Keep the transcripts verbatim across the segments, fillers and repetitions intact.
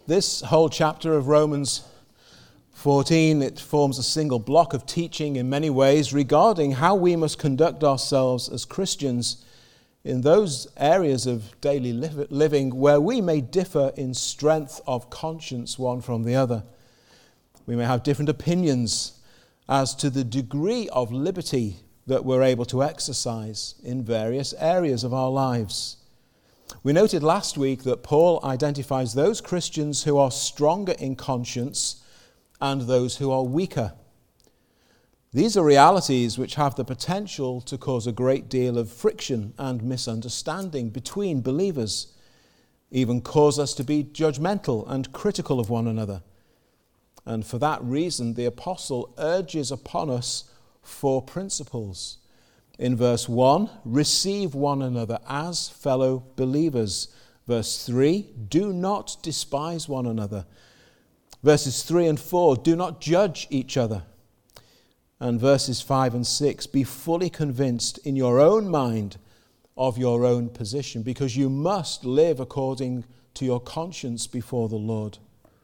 This whole chapter of Romans fourteen, it forms a single block of teaching in many ways regarding how we must conduct ourselves as Christians in those areas of daily living where we may differ in strength of conscience one from the other. We may have different opinions as to the degree of liberty that we're able to exercise in various areas of our lives. We noted last week that Paul identifies those Christians who are stronger in conscience and those who are weaker. These are realities which have the potential to cause a great deal of friction and misunderstanding between believers, even cause us to be judgmental and critical of one another. And for that reason, the apostle urges upon us four principles. In verse one, receive one another as fellow believers. Verse three, do not despise one another. Verses three and four, do not judge each other. And verses five and six, be fully convinced in your own mind of your own position, because you must live according to your conscience before the Lord.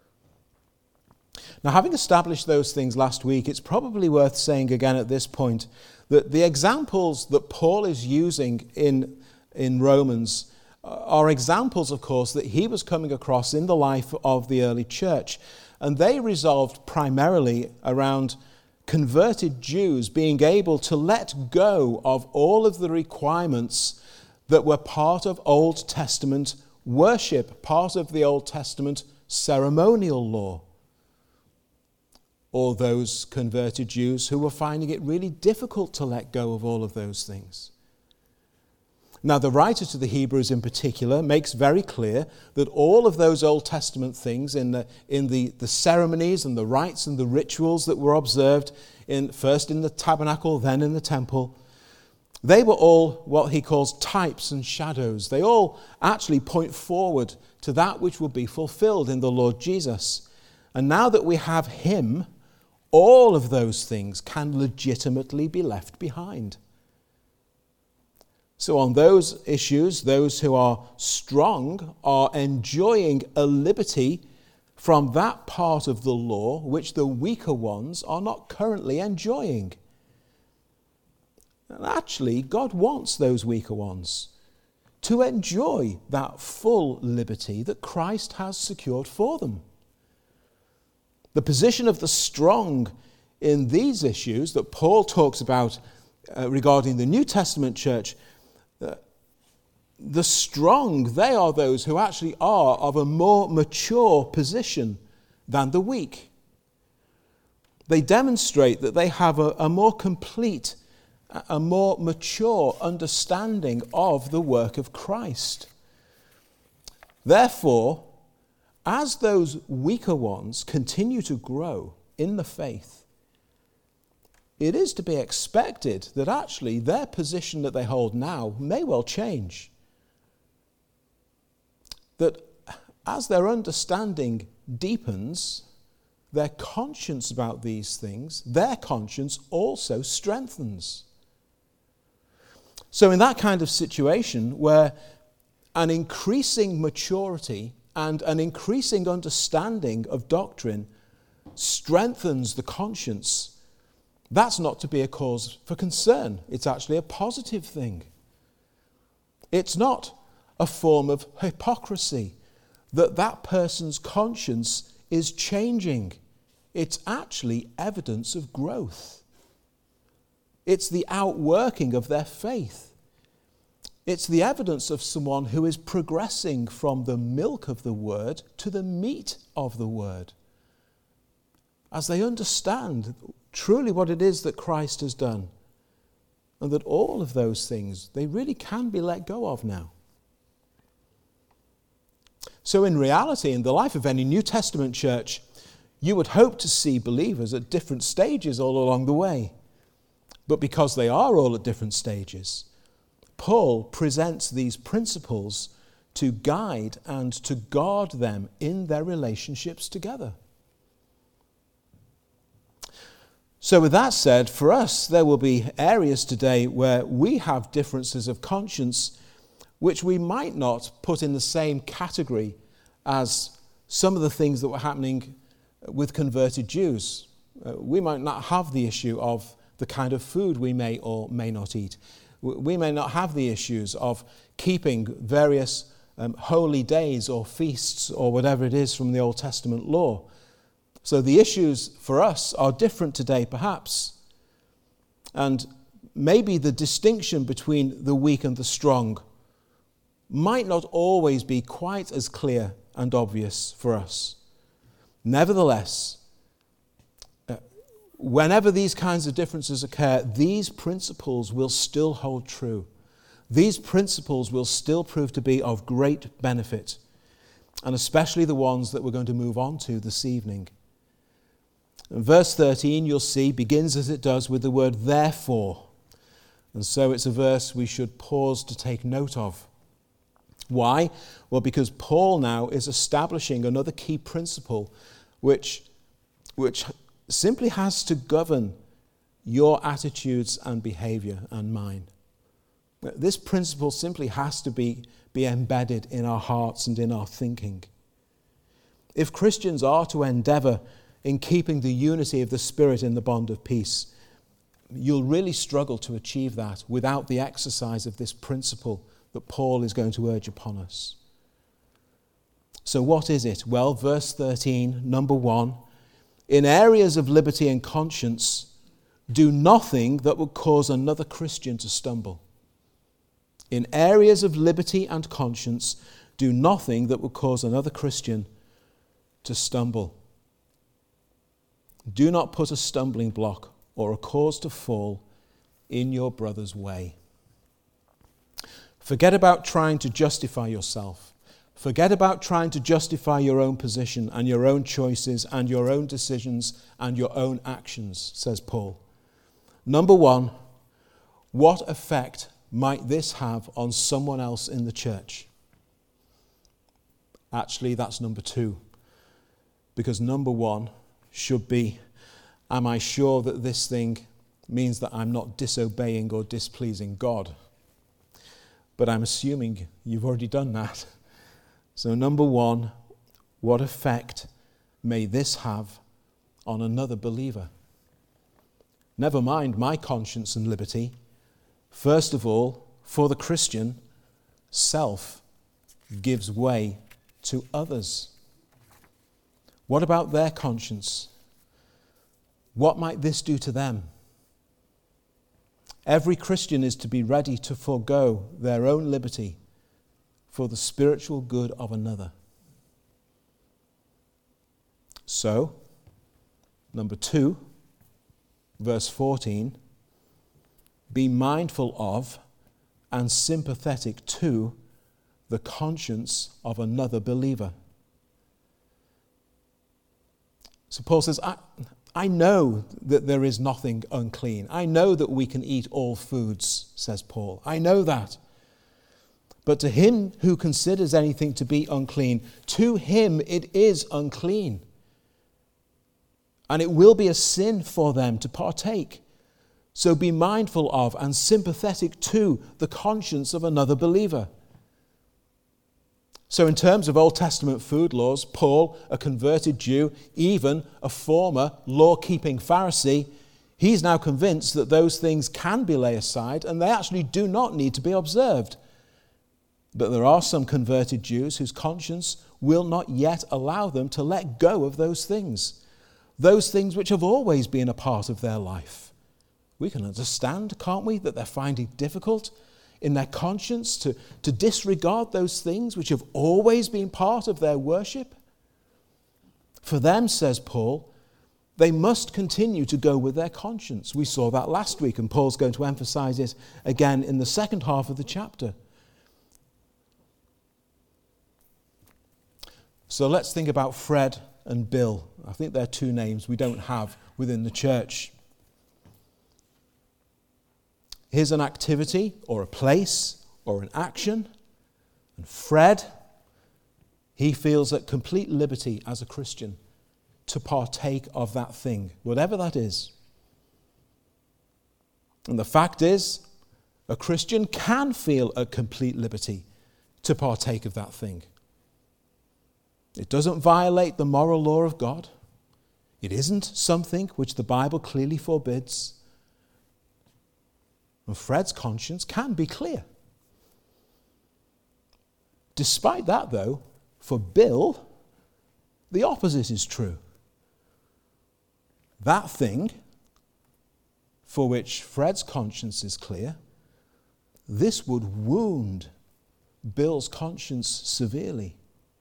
Now, having established those things last week, it's probably worth saying again at this point that the examples that Paul is using in, in Romans are examples, of course, that he was coming across in the life of the early church. And they resolved primarily around converted Jews being able to let go of all of the requirements that were part of Old Testament worship, part of the Old Testament ceremonial law. Or those converted Jews who were finding it really difficult to let go of all of those things. Now, the writer to the Hebrews in particular makes very clear that all of those Old Testament things in the, in the, the ceremonies and the rites and the rituals that were observed in, first in the tabernacle, then in the temple, they were all what he calls types and shadows. They all actually point forward to that which will be fulfilled in the Lord Jesus. And now that we have him, all of those things can legitimately be left behind. So on those issues, those who are strong are enjoying a liberty from that part of the law which the weaker ones are not currently enjoying. And actually, God wants those weaker ones to enjoy that full liberty that Christ has secured for them. The position of the strong in these issues that Paul talks about uh, regarding the New Testament church, uh, the strong, they are those who actually are of a more mature position than the weak. They demonstrate that they have a, a more complete, a more mature understanding of the work of Christ. Therefore, as those weaker ones continue to grow in the faith, it is to be expected that actually their position that they hold now may well change. That as their understanding deepens, their conscience about these things, their conscience also strengthens. So in that kind of situation where an increasing maturity and an increasing understanding of doctrine strengthens the conscience, that's not to be a cause for concern. It's actually a positive thing. It's not a form of hypocrisy that that person's conscience is changing. It's actually evidence of growth. It's the outworking of their faith. It's the evidence of someone who is progressing from the milk of the word to the meat of the word, as they understand truly what it is that Christ has done, and that all of those things, they really can be let go of now. So in reality, in the life of any New Testament church, you would hope to see believers at different stages all along the way. But because they are all at different stages, Paul presents these principles to guide and to guard them in their relationships together. So with that said, for us, there will be areas today where we have differences of conscience which we might not put in the same category as some of the things that were happening with converted Jews. Uh, we might not have the issue of the kind of food we may or may not eat. We may not have the issues of keeping various um, holy days or feasts or whatever it is from the Old Testament law. So the issues for us are different today, perhaps. And maybe the distinction between the weak and the strong might not always be quite as clear and obvious for us. Nevertheless, uh, whenever these kinds of differences occur, these principles will still hold true. These principles will still prove to be of great benefit, and especially the ones that we're going to move on to this evening. And verse thirteen, you'll see, begins as it does with the word therefore. And so it's a verse we should pause to take note of. Why? Well, because Paul now is establishing another key principle which, which simply has to govern your attitudes and behavior and mine. This principle simply has to be, be embedded in our hearts and in our thinking. If Christians are to endeavor in keeping the unity of the Spirit in the bond of peace, you'll really struggle to achieve that without the exercise of this principle that Paul is going to urge upon us. So what is it? Well, verse thirteen, number one, in areas of liberty and conscience, do nothing that would cause another Christian to stumble. In areas of liberty and conscience, do nothing that would cause another Christian to stumble. Do not put a stumbling block or a cause to fall in your brother's way. Forget about trying to justify yourself. Forget about trying to justify your own position and your own choices and your own decisions and your own actions, says Paul. Number one, what effect might this have on someone else in the church? Actually, that's number two. Because number one should be, am I sure that this thing means that I'm not disobeying or displeasing God? But I'm assuming you've already done that. So number one, what effect may this have on another believer? Never mind my conscience and liberty. First of all, for the Christian, self gives way to others. What about their conscience? What might this do to them? Every Christian is to be ready to forego their own liberty for the spiritual good of another. So, number two, verse fourteen, be mindful of and sympathetic to the conscience of another believer. So Paul says, I, I know that there is nothing unclean. I know that we can eat all foods, says Paul. I know that. But to him who considers anything to be unclean, to him it is unclean. And it will be a sin for them to partake. So be mindful of and sympathetic to the conscience of another believer. So in terms of Old Testament food laws, Paul, a converted Jew, even a former law-keeping Pharisee, he's now convinced that those things can be laid aside and they actually do not need to be observed. But there are some converted Jews whose conscience will not yet allow them to let go of those things, those things which have always been a part of their life. We can understand, can't we, that they're finding it difficult in their conscience to, to disregard those things which have always been part of their worship. For them, says Paul, they must continue to go with their conscience. We saw that last week, and Paul's going to emphasize it again in the second half of the chapter. So let's think about Fred and Bill. I think they're two names we don't have within the church. Here's an activity or a place or an action. And Fred, he feels at complete liberty as a Christian to partake of that thing, whatever that is. And the fact is, a Christian can feel at complete liberty to partake of that thing. It doesn't violate the moral law of God. It isn't something which the Bible clearly forbids. And Fred's conscience can be clear. Despite that, though, for Bill, the opposite is true. That thing for which Fred's conscience is clear, this would wound Bill's conscience severely.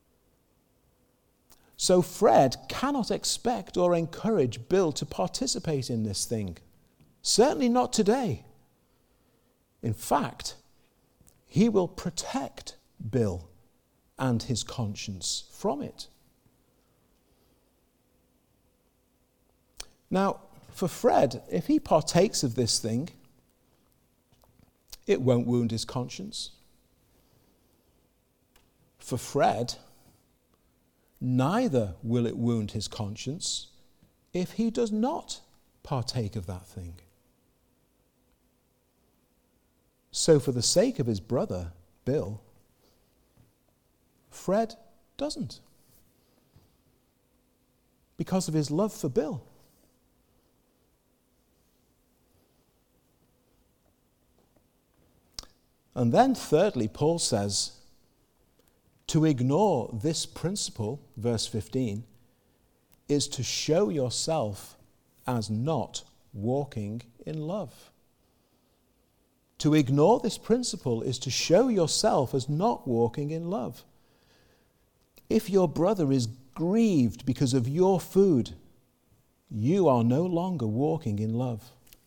So Fred cannot expect or encourage Bill to participate in this thing. Certainly not today. In fact, he will protect Bill and his conscience from it. Now, for Fred, if he partakes of this thing, it won't wound his conscience. For Fred, neither will it wound his conscience if he does not partake of that thing. So for the sake of his brother, Bill, Fred doesn't. Because of his love for Bill. And then thirdly, Paul says, to ignore this principle, verse fifteen, is to show yourself as not walking in love. To ignore this principle is to show yourself as not walking in love. If your brother is grieved because of your food, you are no longer walking in love.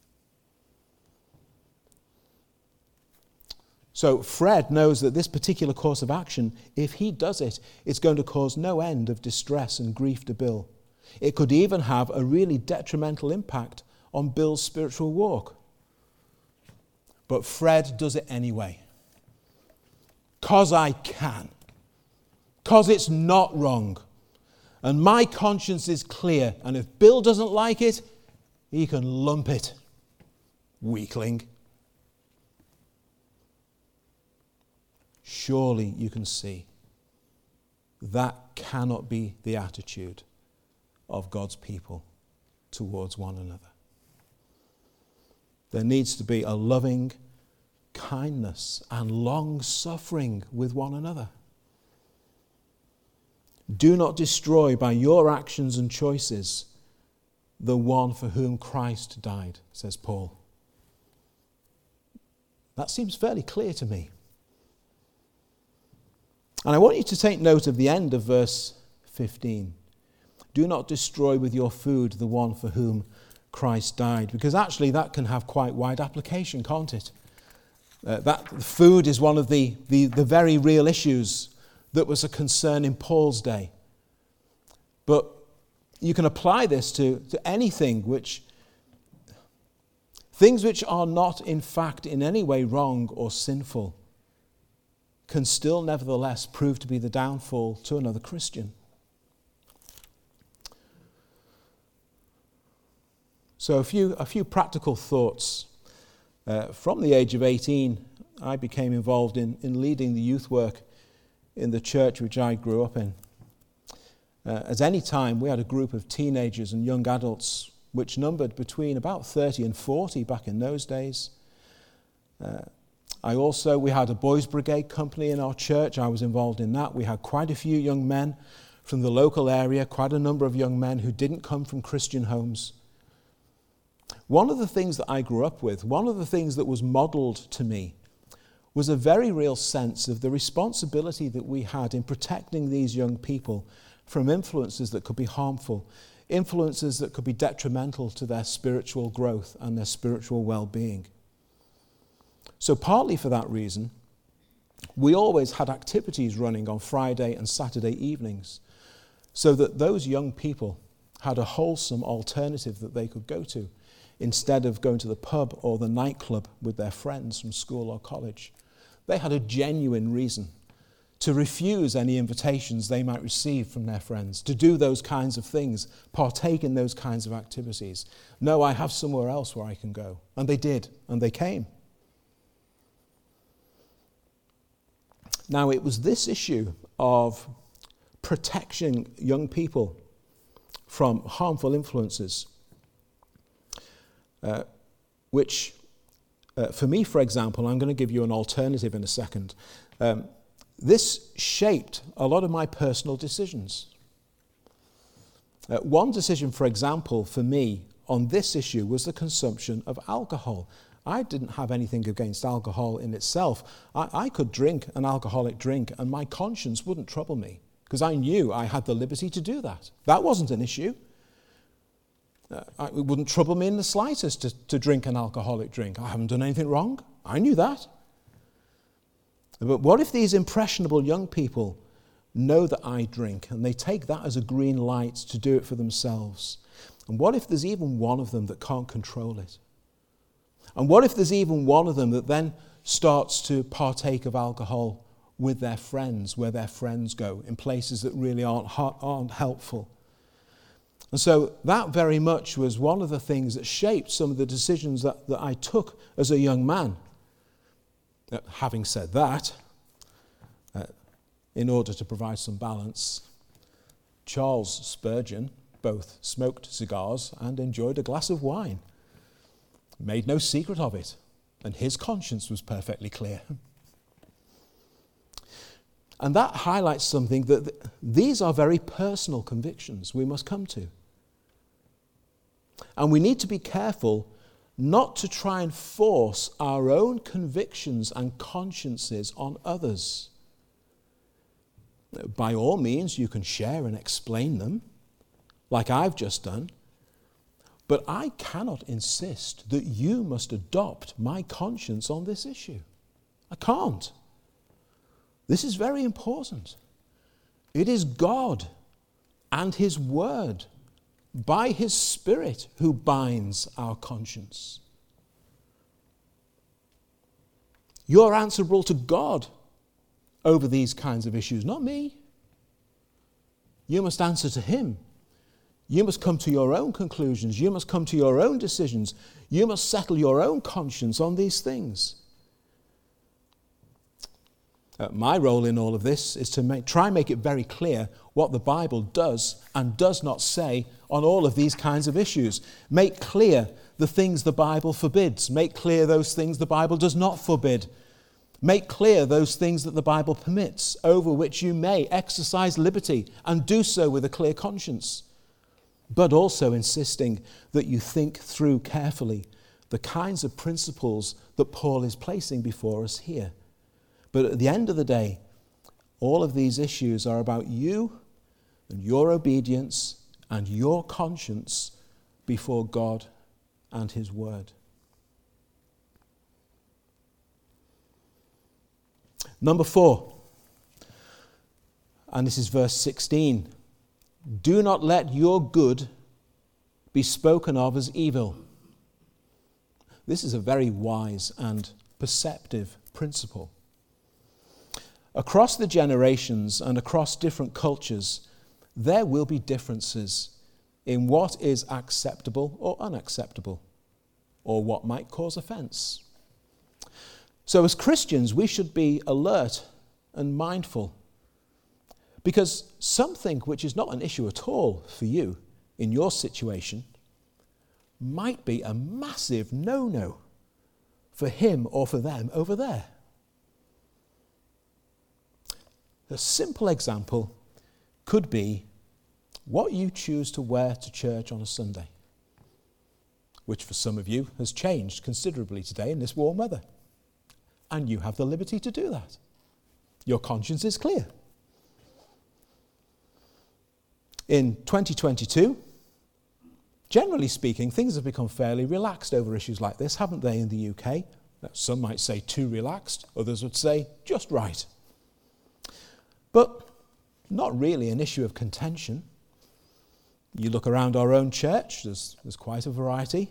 So Fred knows that this particular course of action, if he does it, it's going to cause no end of distress and grief to Bill. It could even have a really detrimental impact on Bill's spiritual walk. But Fred does it anyway. 'Cause I can. 'Cause it's not wrong. And my conscience is clear. And if Bill doesn't like it, he can lump it. Weakling. Surely you can see that cannot be the attitude of God's people towards one another. There needs to be a loving kindness and long suffering with one another. Do not destroy by your actions and choices the one for whom Christ died, says Paul. That seems fairly clear to me. And I want you to take note of the end of verse fifteen. Do not destroy with your food the one for whom Christ died. Because actually that can have quite wide application, can't it? Uh, that food is one of the, the, the very real issues that was a concern in Paul's day. But you can apply this to, to anything which, things which are not in fact in any way wrong or sinful can still nevertheless prove to be the downfall to another Christian. So a few, a few practical thoughts. Uh, from the age of eighteen, I became involved in, in leading the youth work in the church which I grew up in. Uh, at any time, we had a group of teenagers and young adults which numbered between about thirty and forty back in those days. Uh, I also, we had a boys' brigade company in our church. I was involved in that. We had quite a few young men from the local area, quite a number of young men who didn't come from Christian homes. One of the things that I grew up with, one of the things that was modeled to me, was a very real sense of the responsibility that we had in protecting these young people from influences that could be harmful, influences that could be detrimental to their spiritual growth and their spiritual well-being. So partly for that reason, we always had activities running on Friday and Saturday evenings so that those young people had a wholesome alternative that they could go to instead of going to the pub or the nightclub with their friends from school or college. They had a genuine reason to refuse any invitations they might receive from their friends, to do those kinds of things, partake in those kinds of activities. No, I have somewhere else where I can go. And they did, and they came. Now, it was this issue of protecting young people from harmful influences, uh, which, uh, for me, for example, I'm going to give you an alternative in a second. Um, this shaped a lot of my personal decisions. Uh, one decision, for example, for me on this issue was the consumption of alcohol. I didn't have anything against alcohol in itself. I, I could drink an alcoholic drink and my conscience wouldn't trouble me because I knew I had the liberty to do that. That wasn't an issue. Uh, I, it wouldn't trouble me in the slightest to, to drink an alcoholic drink. I haven't done anything wrong. I knew that. But what if these impressionable young people know that I drink and they take that as a green light to do it for themselves? And what if there's even one of them that can't control it? And what if there's even one of them that then starts to partake of alcohol with their friends, where their friends go, in places that really aren't, aren't helpful? And so that very much was one of the things that shaped some of the decisions that, that I took as a young man. Uh, having said that, uh, in order to provide some balance, Charles Spurgeon both smoked cigars and enjoyed a glass of wine. Made no secret of it, and his conscience was perfectly clear. And that highlights something that th- these are very personal convictions we must come to. And we need to be careful not to try and force our own convictions and consciences on others. By all means, you can share and explain them, like I've just done, but I cannot insist that you must adopt my conscience on this issue. I can't. This is very important. It is God and His Word, by His Spirit, who binds our conscience. You're answerable to God over these kinds of issues, not me. You must answer to Him. You must come to your own conclusions. You must come to your own decisions. You must settle your own conscience on these things. Uh, my role in all of this is to make, try and make it very clear what the Bible does and does not say on all of these kinds of issues. Make clear the things the Bible forbids. Make clear those things the Bible does not forbid. Make clear those things that the Bible permits, over which you may exercise liberty and do so with a clear conscience. But also insisting that you think through carefully the kinds of principles that Paul is placing before us here. But at the end of the day, all of these issues are about you and your obedience and your conscience before God and His Word. Number four, and this is verse sixteen. Do not let your good be spoken of as evil. This is a very wise and perceptive principle. Across the generations and across different cultures, there will be differences in what is acceptable or unacceptable, or what might cause offense. So as Christians, we should be alert and mindful, because something which is not an issue at all for you in your situation might be a massive no-no for him or for them over there. A simple example could be what you choose to wear to church on a Sunday, which for some of you has changed considerably today in this warm weather. And you have the liberty to do that. Your conscience is clear. In twenty twenty-two, generally speaking, things have become fairly relaxed over issues like this, haven't they, in the U K? Some might say too relaxed, others would say just right. But not really an issue of contention. You look around our own church, there's, there's quite a variety.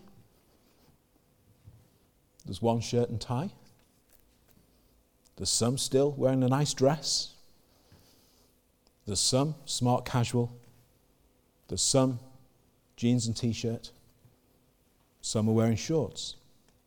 There's one shirt and tie. There's some still wearing a nice dress. There's some smart casual. There's some jeans and t-shirt. Some are wearing shorts.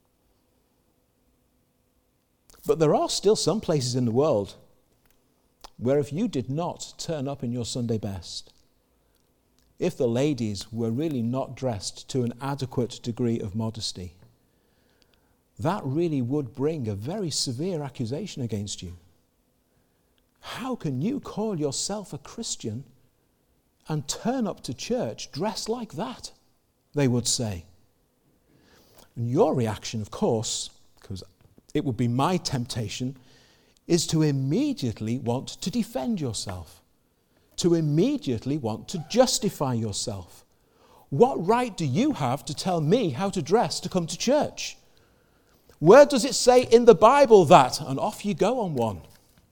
But there are still some places in the world where if you did not turn up in your Sunday best, if the ladies were really not dressed to an adequate degree of modesty, that really would bring a very severe accusation against you. How can you call yourself a Christian and turn up to church dressed like that? They would say. And your reaction, of course, because it would be my temptation, is to immediately want to defend yourself, to immediately want to justify yourself. What right do you have to tell me how to dress to come to church? Where does it say in the Bible that? And off you go on one.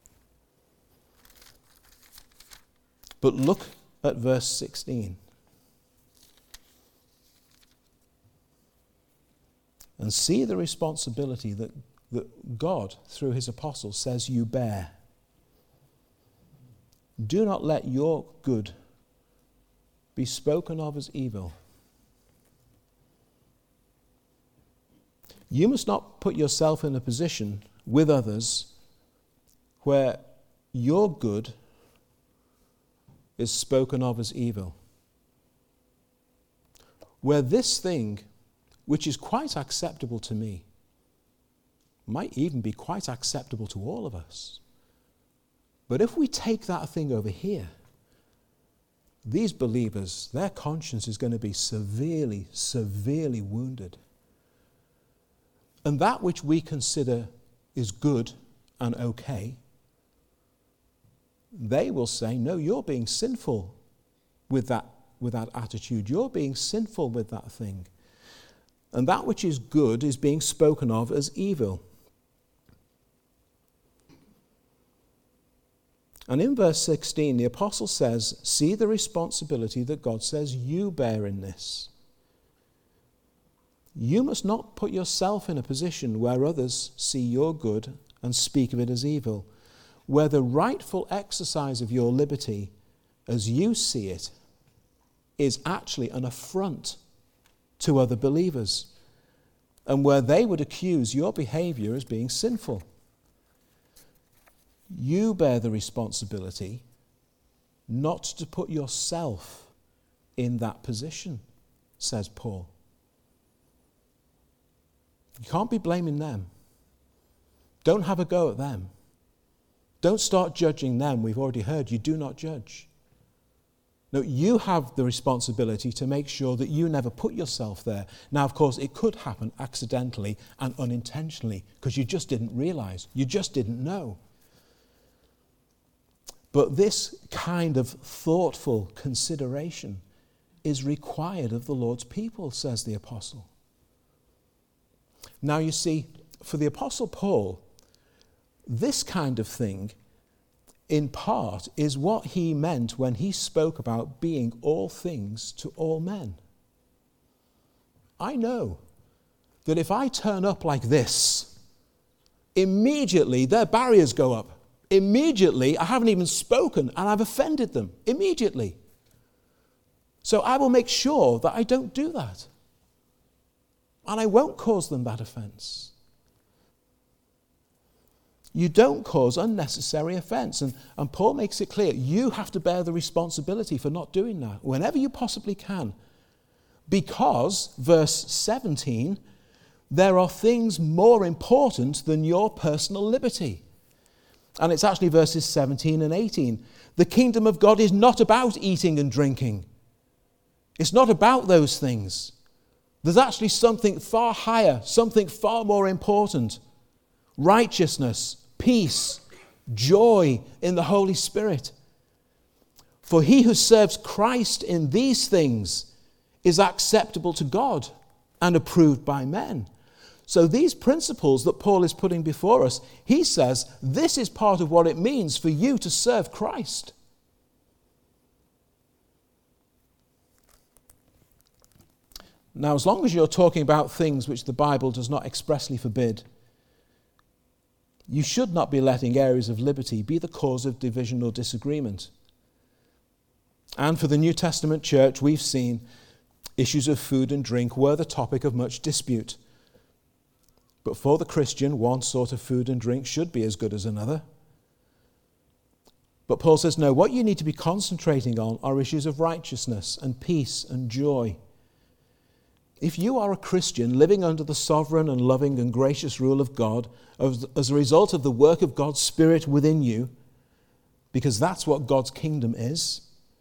But look at verse sixteen. And see the responsibility that, that God, through his apostles, says you bear. Do not let your good be spoken of as evil. You must not put yourself in a position with others where your good is spoken of as evil. Where this thing, which is quite acceptable to me, might even be quite acceptable to all of us. But if we take that thing over here, these believers, their conscience is going to be severely, severely wounded. And that which we consider is good and okay, they will say, no, you're being sinful with that, with that attitude. You're being sinful with that thing. And that which is good is being spoken of as evil. And in verse sixteen, the apostle says, see the responsibility that God says you bear in this. You must not put yourself in a position where others see your good and speak of it as evil, where the rightful exercise of your liberty, as you see it, is actually an affront to other believers, and where they would accuse your behavior as being sinful. You bear the responsibility not to put yourself in that position, says Paul. You can't be blaming them. Don't have a go at them. Don't start judging them. We've already heard you do not judge. No, you have the responsibility to make sure that you never put yourself there. Now, of course, it could happen accidentally and unintentionally because you just didn't realize, you just didn't know. But this kind of thoughtful consideration is required of the Lord's people, says the apostle. Now, you see, for the apostle Paul, this kind of thing, in part, is what he meant when he spoke about being all things to all men. I know that if I turn up like this, immediately their barriers go up. Immediately, I haven't even spoken and I've offended them. Immediately. So I will make sure that I don't do that. And I won't cause them that offense. You don't cause unnecessary offense. And, and Paul makes it clear, you have to bear the responsibility for not doing that whenever you possibly can. Because, verse seventeen, there are things more important than your personal liberty. And it's actually verses seventeen and eighteen. The kingdom of God is not about eating and drinking. It's not about those things. There's actually something far higher, something far more important. Righteousness, peace, joy in the Holy Spirit. For he who serves Christ in these things is acceptable to God and approved by men. So these principles that Paul is putting before us, he says this is part of what it means for you to serve Christ. Now, as long as you're talking about things which the Bible does not expressly forbid, you should not be letting areas of liberty be the cause of division or disagreement. And for the New Testament church, we've seen issues of food and drink were the topic of much dispute. But for the Christian, one sort of food and drink should be as good as another. But Paul says, no, what you need to be concentrating on are issues of righteousness and peace and joy. If you are a Christian living under the sovereign and loving and gracious rule of God as a result of the work of God's Spirit within you, because that's what God's kingdom is,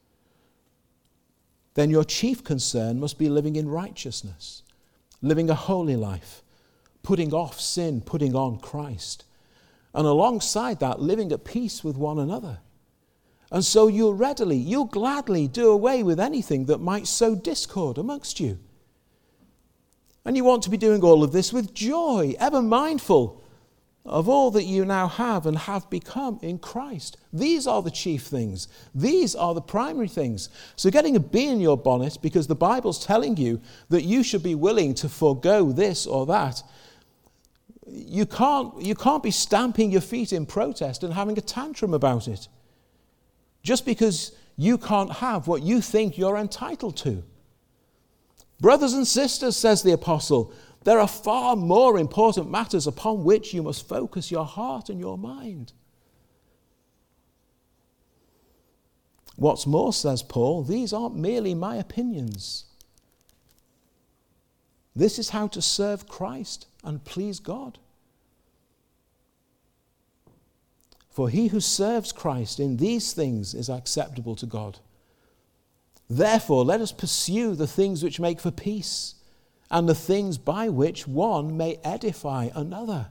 then your chief concern must be living in righteousness, living a holy life, putting off sin, putting on Christ, and alongside that, living at peace with one another. And so you'll readily, you'll gladly do away with anything that might sow discord amongst you. And you want to be doing all of this with joy, ever mindful of all that you now have and have become in Christ. These are the chief things. These are the primary things. So getting a bee in your bonnet because the Bible's telling you that you should be willing to forego this or that, you can't, you can't be stamping your feet in protest and having a tantrum about it. Just because you can't have what you think you're entitled to. Brothers and sisters, says the apostle, there are far more important matters upon which you must focus your heart and your mind. What's more, says Paul, these aren't merely my opinions. This is how to serve Christ and please God. For he who serves Christ in these things is acceptable to God. Therefore, let us pursue the things which make for peace and the things by which one may edify another.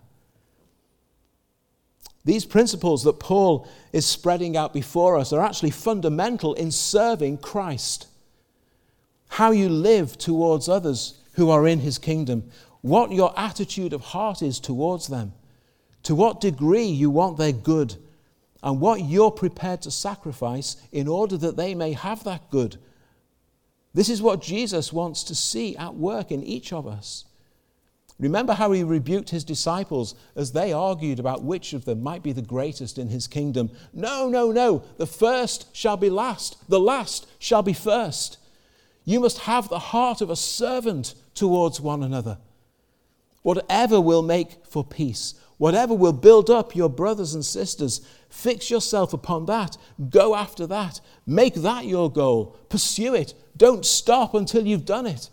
These principles that Paul is spreading out before us are actually fundamental in serving Christ. How you live towards others who are in his kingdom, what your attitude of heart is towards them, to what degree you want their good, and what you're prepared to sacrifice in order that they may have that good. This is what Jesus wants to see at work in each of us. Remember how he rebuked his disciples as they argued about which of them might be the greatest in his kingdom. No, no, no. The first shall be last. The last shall be first. You must have the heart of a servant towards one another. Whatever will make for peace, whatever will build up your brothers and sisters, fix yourself upon that. Go after that. Make that your goal. Pursue it. Don't stop until you've done it.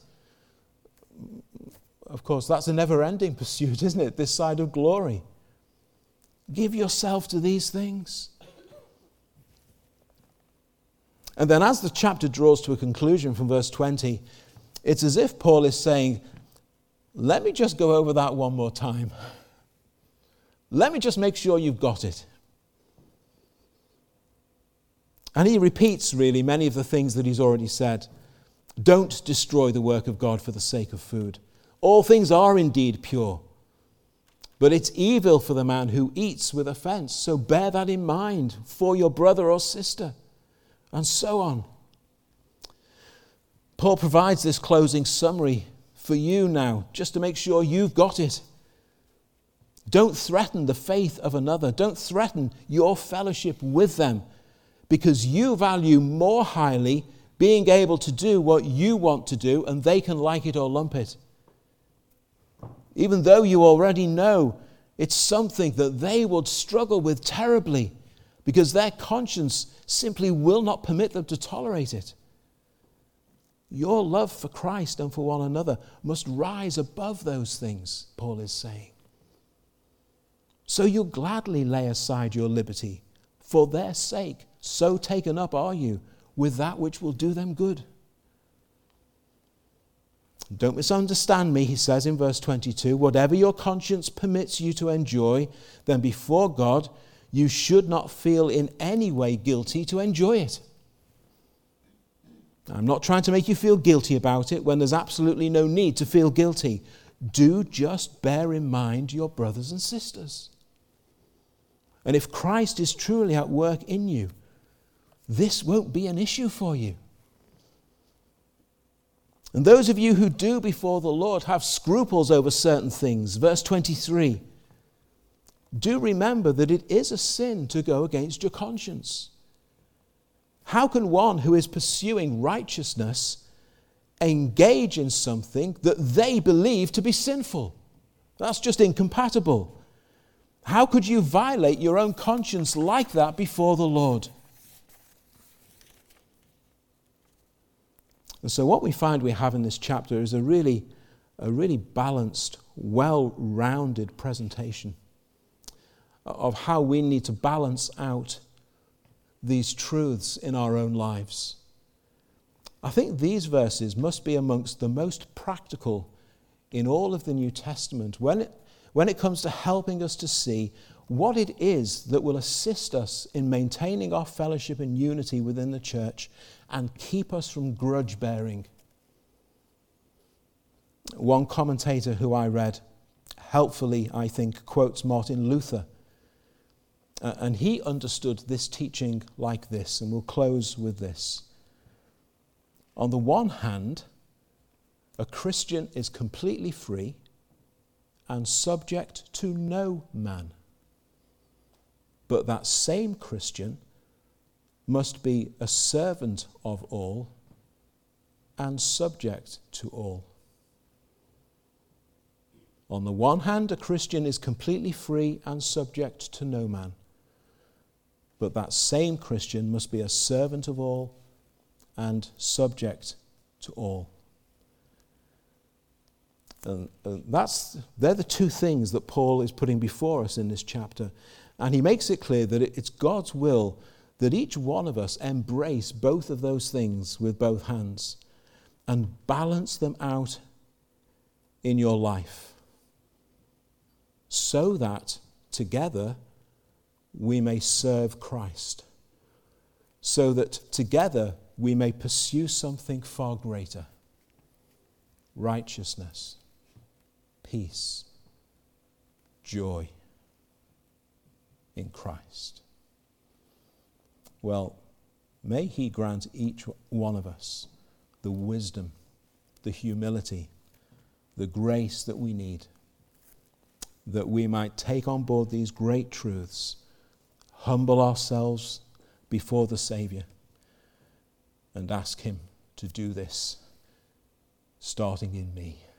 Of course, that's a never-ending pursuit, isn't it? This side of glory. Give yourself to these things. And then as the chapter draws to a conclusion from verse twenty, it's as if Paul is saying, let me just go over that one more time. Let me just make sure you've got it. And he repeats, really, many of the things that he's already said. Don't destroy the work of God for the sake of food. All things are indeed pure, but it's evil for the man who eats with offense. So bear that in mind for your brother or sister, and so on. Paul provides this closing summary for you now, just to make sure you've got it. Don't threaten the faith of another. Don't threaten your fellowship with them, because you value more highly being able to do what you want to do, and they can like it or lump it. Even though you already know it's something that they would struggle with terribly, because their conscience simply will not permit them to tolerate it. Your love for Christ and for one another must rise above those things, Paul is saying. So you'll gladly lay aside your liberty for their sake. So taken up are you with that which will do them good. Don't misunderstand me, he says in verse twenty-two. Whatever your conscience permits you to enjoy, then before God, you should not feel in any way guilty to enjoy it. I'm not trying to make you feel guilty about it when there's absolutely no need to feel guilty. Do just bear in mind your brothers and sisters. And if Christ is truly at work in you, this won't be an issue for you. And those of you who do before the Lord have scruples over certain things, verse twenty-three, do remember that it is a sin to go against your conscience. How can one who is pursuing righteousness engage in something that they believe to be sinful? That's just incompatible. How could you violate your own conscience like that before the Lord? And so what we find we have in this chapter is a really, a really balanced, well-rounded presentation of how we need to balance out these truths in our own lives. I think these verses must be amongst the most practical in all of the New Testament when it, when it comes to helping us to see what it is that will assist us in maintaining our fellowship and unity within the church and keep us from grudge bearing. One commentator who I read helpfully, I think, quotes Martin Luther. Uh, and he understood this teaching like this, and we'll close with this. On the one hand, a Christian is completely free and subject to no man. But that same Christian must be a servant of all and subject to all. On the one hand, a Christian is completely free and subject to no man. But that same Christian must be a servant of all and subject to all. And that's, they're the two things that Paul is putting before us in this chapter. And he makes it clear that it's God's will that each one of us embrace both of those things with both hands and balance them out in your life so that together we may serve Christ, so that together we may pursue something far greater: righteousness, peace, joy in Christ. Well, may he grant each one of us the wisdom, the humility, the grace that we need, that we might take on board these great truths, humble ourselves before the Saviour, and ask him to do this, starting in me.